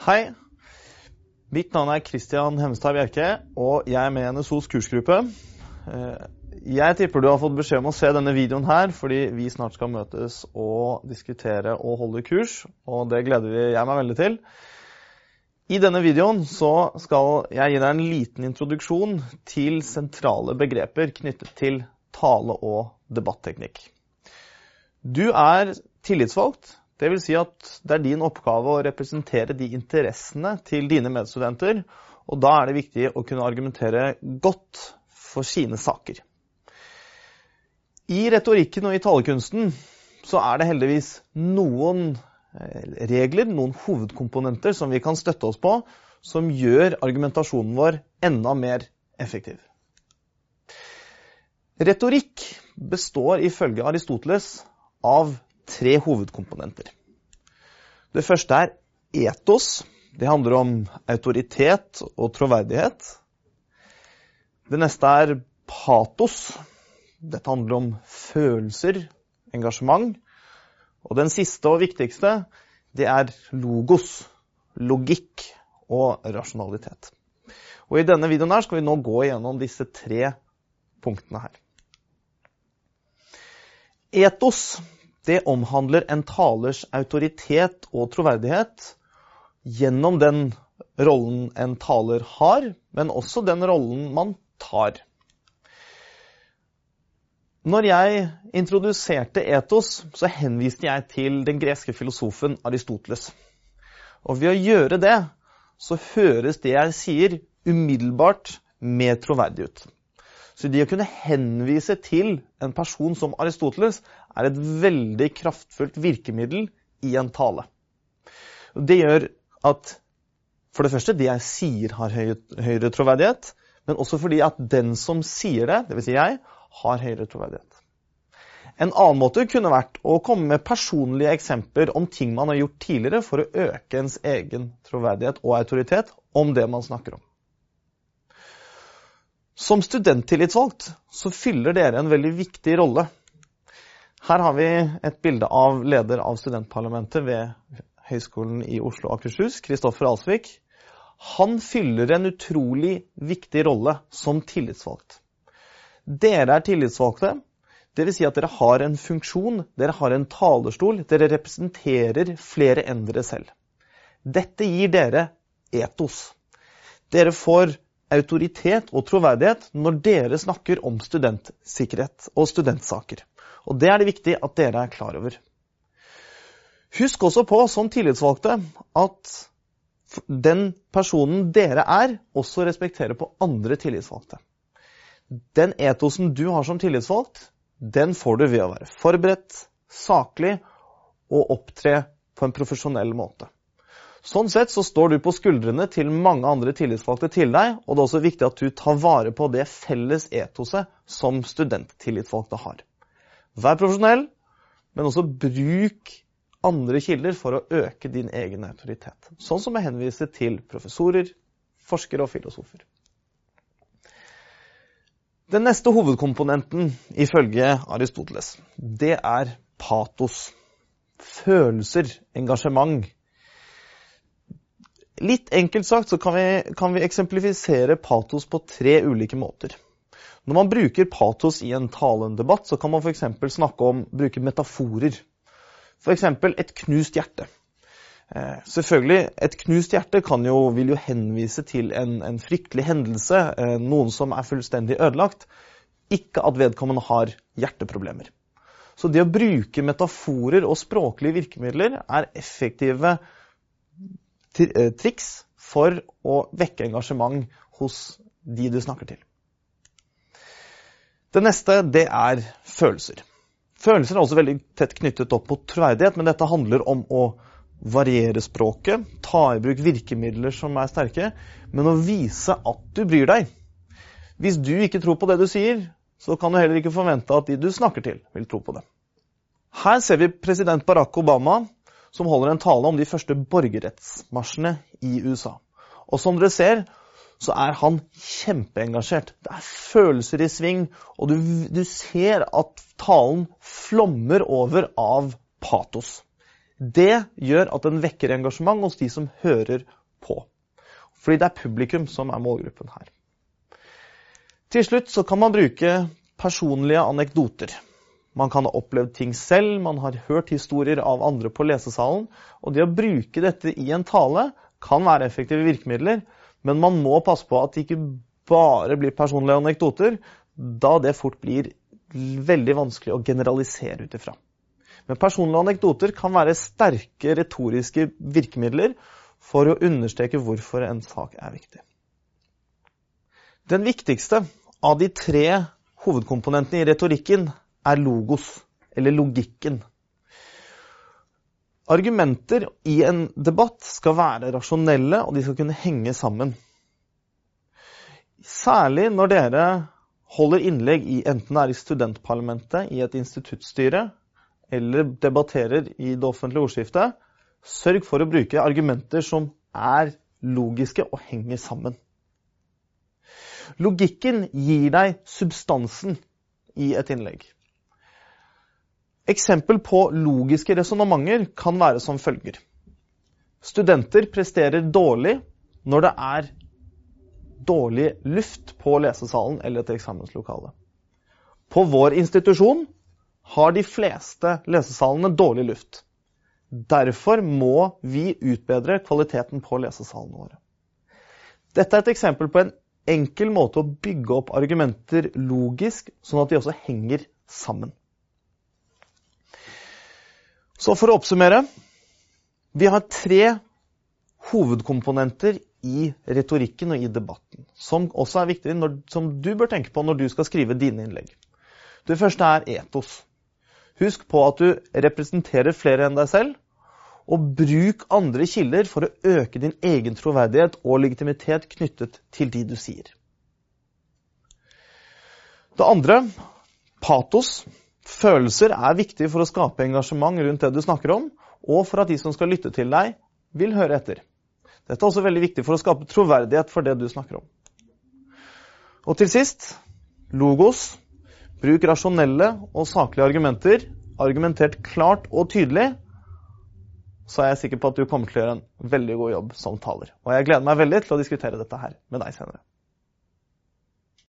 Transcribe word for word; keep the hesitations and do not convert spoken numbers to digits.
Hei, mitt navn er Kristian Hemstad Bjerke, og jeg er med i N S O's kursgruppe. Jeg tipper du har fått beskjed om å se denne videoen her, fordi vi snart skal møtes og diskutere og holde kurs, og det gleder jeg meg veldig til. I denne videoen så skal jeg gi deg en liten introduksjon til sentrale begreper knyttet til tale- og debatteknikk. Du er tillitsvalgt. Det vil si at det er din oppgave å representere de interessene til dine medstudenter, og da er det viktig å kunne argumentere godt for sine saker. I retorikken og i talekunsten så er det heldigvis noen regler, noen hovedkomponenter som vi kan støtte oss på, som gjør argumentasjonen vår enda mer effektiv. Retorikk består ifølge Aristoteles av tre hovedkomponenter. Det første er etos. Det handler om autoritet og troverdighet. Det neste er patos. Dette handler om følelser, engasjement. Og den siste og viktigste, det er logos, logikk og rasjonalitet. Og i denne videoen her skal vi nå gå gjennom disse tre punktene her. Etos, det omhandler en talers autoritet og troverdighet gjennom den rollen en taler har, men også den rollen man tar. Når jeg introduserte etos, så henviste jeg til den greske filosofen Aristoteles. Og ved å gjøre det, så høres det jeg sier umiddelbart mer troverdig ut. Så det å kunne henvise til en person som Aristoteles er et veldig kraftfullt virkemiddel i en tale. Det gjør at for det første det jeg sier har høyere troverdighet, men også fordi at den som sier det, det vil si jeg, har høyere troverdighet. En annen måte kunne vært å komme med personlige eksempler om ting man har gjort tidligere for å øke ens egen troverdighet og autoritet om det man snakker om. Som studenttillitsvalgt så fyller dere en veldig viktig rolle. Her har vi et bilde av leder av studentparlamentet ved Høgskolen i Oslo og Akershus, Kristoffer Alsvik. Han fyller en utrolig viktig rolle som tillitsvalgt. Dere er tillitsvalgte, det vil si at dere har en funksjon, dere har en talerstol, dere representerer flere enn dere selv. Dette gir dere etos. Dere får autoritet og troverdighet når dere snakker om studentsikkerhet og studentsaker. Og det er det viktig at dere er klar over. Husk også på, som tillitsvalgte, at den personen dere er, også respekterer på andre tillitsvalgte. Den etosen du har som tillitsvalgt, den får du ved å være forberedt, saklig og opptre på en profesjonell måte. Sånn sett så står du på skuldrene til mange andre tillitsvalgte til deg, og det er også viktig at du tar vare på det felles etoset som studenttillitsvalgte har. Vær profesjonell, men også bruk andre kilder for å øke din egen autoritet. Sånn som jeg henviser til professorer, forskere og filosofer. Den neste hovedkomponenten ifølge Aristoteles, det er patos. Følelser, engasjement. Litt enkelt sagt så kan vi, kan vi eksemplifisere patos på tre ulike måter. Når man bruker patos i en taledebatt, så kan man for eksempel snakke om, bruke metaforer. For eksempel et knust hjerte. Eh, selvfølgelig, et knust hjerte kan jo, vil jo henvise til en, en fryktelig hendelse, eh, noen som er fullstendig ødelagt, ikke at vedkommende har hjerteproblemer. Så det å bruke metaforer og språklige virkemidler er effektive triks for å vekke engasjement hos de du snakker til. Det neste, det er følelser. Følelser er også veldig tett knyttet opp mot troverdighet, men dette handler om å variere språket, ta i bruk virkemidler som er sterke, men å vise at du bryr deg. Hvis du ikke tror på det du sier, så kan du heller ikke forvente at de du snakker til vil tro på det. Her ser vi president Barack Obama, som holder en tale om de første borgerrettsmarsjene i U S A. Og som dere ser, så er han kjempeengasjert. Det er følelser i sving, og du, du ser at talen flommer over av patos. Det gjør at den vekker engasjement hos de som hører på. Fordi det er publikum som er målgruppen her. Til slutt så kan man bruke personlige anekdoter. Man kan ha opplevd ting selv, man har hørt historier av andre på lesesalen, og det å bruke dette i en tale kan være effektive virkemidler, men man må passe på at det ikke bare blir personlige anekdoter, da det fort blir veldig vanskelig å generalisere ut ifra. Men personlige anekdoter kan være sterke retoriske virkemidler for å understreke hvorfor en sak er viktig. Den viktigste av de tre hovedkomponentene i retorikken er logos, eller logikken. Argumenter i en debatt skal være rasjonelle, og de skal kunne henge sammen. Særlig når dere holder innlegg i enten det er i studentparlamentet, i et instituttstyre, eller debatterer i det offentlige ordskiftet, sørg for å bruke argumenter som er logiske og henger sammen. Logikken gir deg substansen i et innlegg. Eksempel på logiske resonementer kan være som følger. Studenter presterer dårlig når det er dårlig luft på lesesalen eller et eksamenslokale. På vår institusjon har de fleste lesesalene dårlig luft. Derfor må vi utbedre kvaliteten på lesesalene våre. Dette er et eksempel på en enkel måte å bygge opp argumenter logisk, sånn at de også henger sammen. Så for å oppsummere, vi har tre hovedkomponenter i retorikken og i debatten, som også er viktige, når, som du bør tenke på når du skal skrive dine innlegg. Det første er etos. Husk på at du representerer flere enn deg selv, og bruk andre kilder for å øke din egen troverdighet og legitimitet knyttet til de du sier. Det andre, patos. Følelser er viktige for å skape engasjement rundt det du snakker om, og for at de som skal lytte til deg, vil høre etter. Dette er også veldig viktig for å skape troverdighet for det du snakker om. Og til sist, logos. Bruk rasjonelle og saklige argumenter, argumentert klart og tydelig, så er jeg sikker på at du kommer til å gjøre en veldig god jobb som taler. Og jeg gleder meg veldig til å diskutere dette her med deg senere.